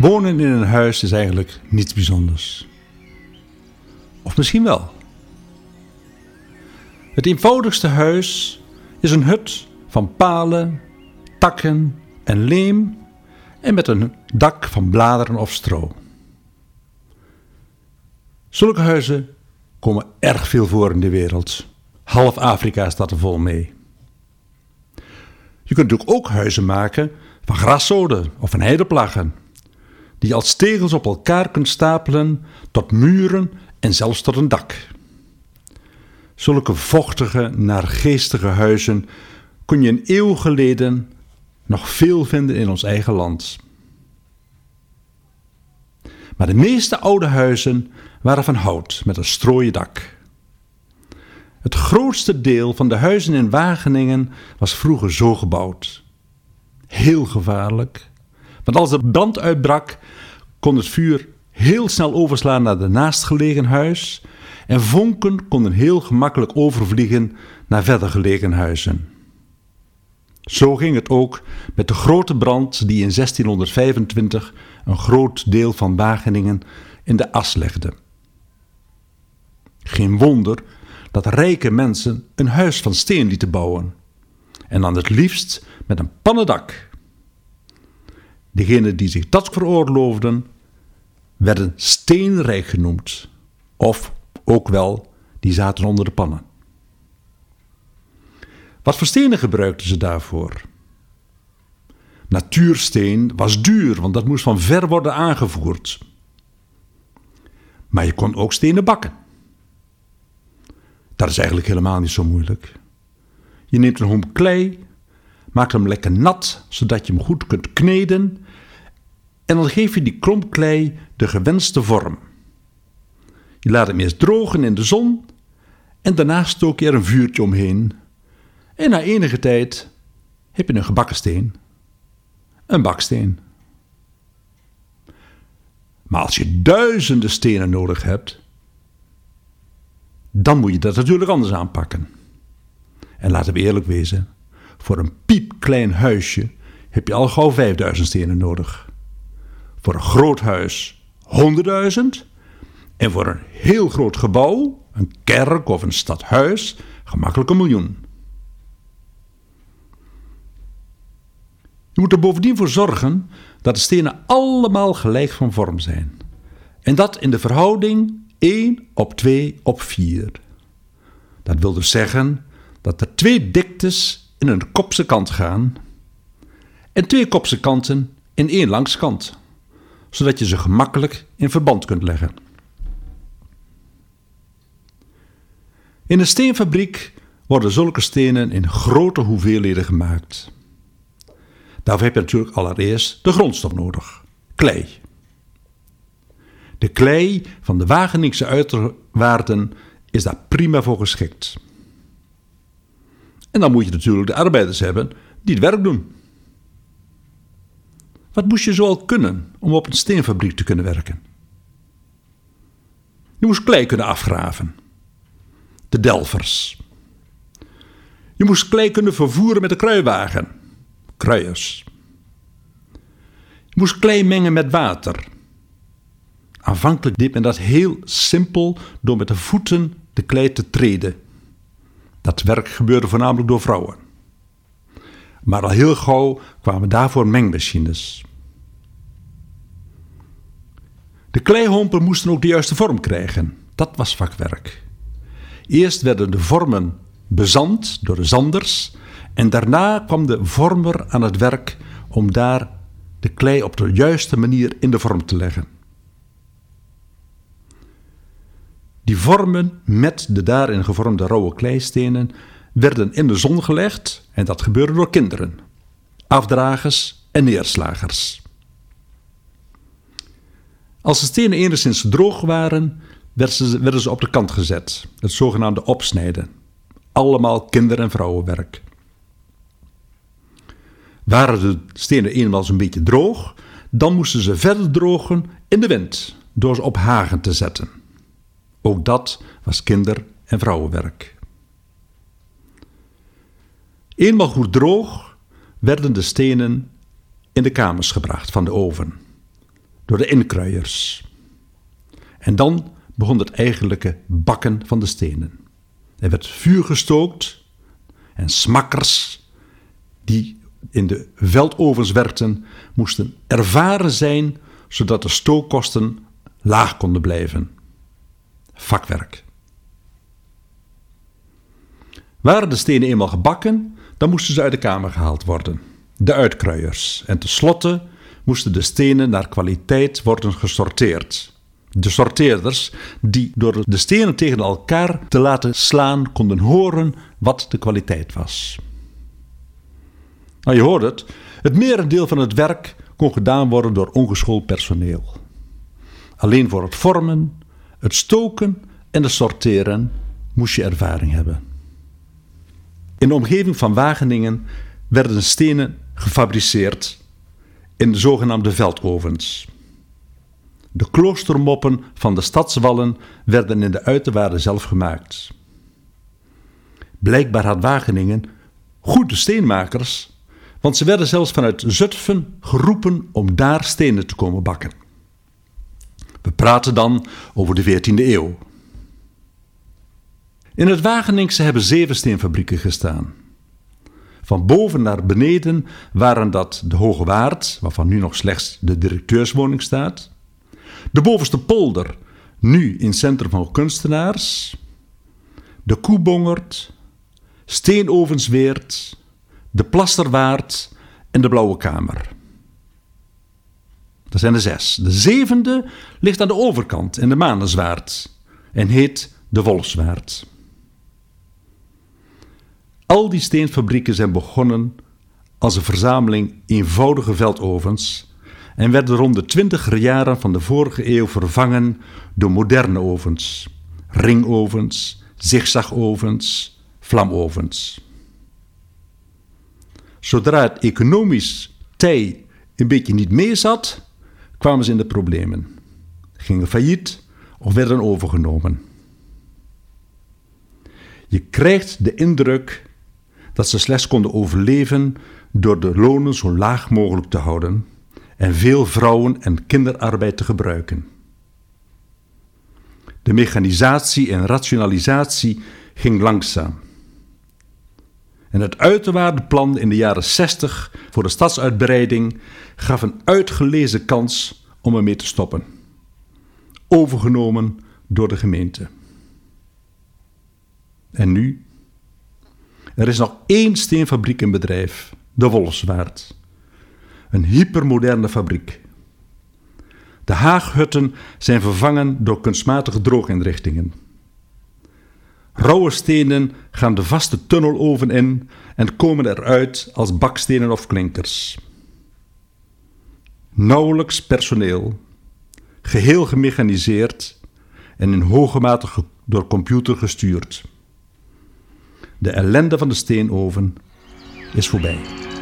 Wonen in een huis is eigenlijk niets bijzonders. Of misschien wel. Het eenvoudigste huis is een hut van palen, takken en leem en met een dak van bladeren of stro. Zulke huizen komen erg veel voor in de wereld. Half Afrika staat er vol mee. Je kunt natuurlijk ook huizen maken van graszoden of van heideplaggen, die je als tegels op elkaar kunt stapelen tot muren en zelfs tot een dak. Zulke vochtige, naargeestige huizen kon je een eeuw geleden nog veel vinden in ons eigen land. Maar de meeste oude huizen waren van hout met een strooien dak. Het grootste deel van de huizen in Wageningen was vroeger zo gebouwd. Heel gevaarlijk, want als er brand uitbrak, kon het vuur heel snel overslaan naar de naastgelegen huis en vonken konden heel gemakkelijk overvliegen naar verder gelegen huizen. Zo ging het ook met de grote brand die in 1625 een groot deel van Wageningen in de as legde. Geen wonder dat rijke mensen een huis van steen lieten bouwen, en dan het liefst met een pannendak. Degenen die zich dat veroorloofden, werden steenrijk genoemd, of ook wel, die zaten onder de pannen. Wat voor stenen gebruikten ze daarvoor? Natuursteen was duur, want dat moest van ver worden aangevoerd. Maar je kon ook stenen bakken. Dat is eigenlijk helemaal niet zo moeilijk. Je neemt een homp klei, maakt hem lekker nat, zodat je hem goed kunt kneden, en dan geef je die klomp klei de gewenste vorm. Je laat hem eerst drogen in de zon en daarna stook je er een vuurtje omheen. En na enige tijd heb je een gebakken steen. Een baksteen. Maar als je duizenden stenen nodig hebt, dan moet je dat natuurlijk anders aanpakken. En laten we eerlijk wezen, voor een piepklein huisje heb je al gauw 5000 stenen nodig. Voor een groot huis 100.000 en voor een heel groot gebouw, een kerk of een stadhuis, gemakkelijk 1 miljoen. Je moet er bovendien voor zorgen dat de stenen allemaal gelijk van vorm zijn. En dat in de verhouding 1:2:4. Dat wil dus zeggen dat er 2 diktes in een kopse kant gaan en 2 kopse kanten in 1 langse kant, zodat je ze gemakkelijk in verband kunt leggen. In een steenfabriek worden zulke stenen in grote hoeveelheden gemaakt. Daarvoor heb je natuurlijk allereerst de grondstof nodig, klei. De klei van de Wageningse uiterwaarden is daar prima voor geschikt. En dan moet je natuurlijk de arbeiders hebben die het werk doen. Wat moest je zoal kunnen om op een steenfabriek te kunnen werken? Je moest klei kunnen afgraven. De delvers. Je moest klei kunnen vervoeren met de kruiwagen. Kruiers. Je moest klei mengen met water. Aanvankelijk deed men dat heel simpel door met de voeten de klei te treden. Dat werk gebeurde voornamelijk door vrouwen. Maar al heel gauw kwamen daarvoor mengmachines. De kleihompen moesten ook de juiste vorm krijgen. Dat was vakwerk. Eerst werden de vormen bezand door de zanders en daarna kwam de vormer aan het werk om daar de klei op de juiste manier in de vorm te leggen. Die vormen met de daarin gevormde rauwe kleistenen werden in de zon gelegd en dat gebeurde door kinderen, afdragers en neerslagers. Als de stenen enigszins droog waren, werden ze op de kant gezet, het zogenaamde opsnijden. Allemaal kinder- en vrouwenwerk. Waren de stenen eenmaal zo'n beetje droog, dan moesten ze verder drogen in de wind, door ze op hagen te zetten. Ook dat was kinder- en vrouwenwerk. Eenmaal goed droog werden de stenen in de kamers gebracht van de oven. door de inkruiers. En dan begon het eigenlijke bakken van de stenen. Er werd vuur gestookt en smakkers die in de veldovens werkten moesten ervaren zijn zodat de stookkosten laag konden blijven. Vakwerk. Waren de stenen eenmaal gebakken, dan moesten ze uit de kamer gehaald worden. De uitkruiers. En tenslotte moesten de stenen naar kwaliteit worden gesorteerd. De sorteerders die door de stenen tegen elkaar te laten slaan konden horen wat de kwaliteit was. Nou, je hoort het. Het merendeel van het werk kon gedaan worden door ongeschoold personeel. Alleen voor het vormen, het stoken en het sorteren moest je ervaring hebben. In de omgeving van Wageningen werden stenen gefabriceerd in de zogenaamde veldovens. De kloostermoppen van de stadswallen werden in de uiterwaarden zelf gemaakt. Blijkbaar had Wageningen goede steenmakers, want ze werden zelfs vanuit Zutphen geroepen om daar stenen te komen bakken. We praten dan over de 14e eeuw. In het Wageningse hebben 7 steenfabrieken gestaan. Van boven naar beneden waren dat de Hoge Waard, waarvan nu nog slechts de directeurswoning staat. De bovenste polder, nu in Centrum van Kunstenaars. De Koebongert, Steenovensweert, de Plasterwaard en de Blauwe Kamer. Dat zijn de 6. De 7e ligt aan de overkant in de Manenswaard en heet de Wolfswaard. Al die steenfabrieken zijn begonnen als een verzameling eenvoudige veldovens en werden rond de 20er jaren van de vorige eeuw vervangen door moderne ovens, ringovens, zigzagovens, vlamovens. Zodra het economisch tij een beetje niet mee zat, kwamen ze in de problemen, gingen failliet of werden overgenomen. Je krijgt de indruk dat ze slechts konden overleven door de lonen zo laag mogelijk te houden en veel vrouwen- en kinderarbeid te gebruiken. De mechanisatie en rationalisatie ging langzaam. En het uiterwaardeplan in de jaren 60 voor de stadsuitbreiding gaf een uitgelezen kans om ermee te stoppen. Overgenomen door de gemeente. En nu? Er is nog 1 steenfabriek in bedrijf, de Wolfswaard. Een hypermoderne fabriek. De haaghutten zijn vervangen door kunstmatige drooginrichtingen. Rauwe stenen gaan de vaste tunneloven in en komen eruit als bakstenen of klinkers. Nauwelijks personeel, geheel gemechaniseerd en in hoge mate door computer gestuurd. De ellende van de steenoven is voorbij.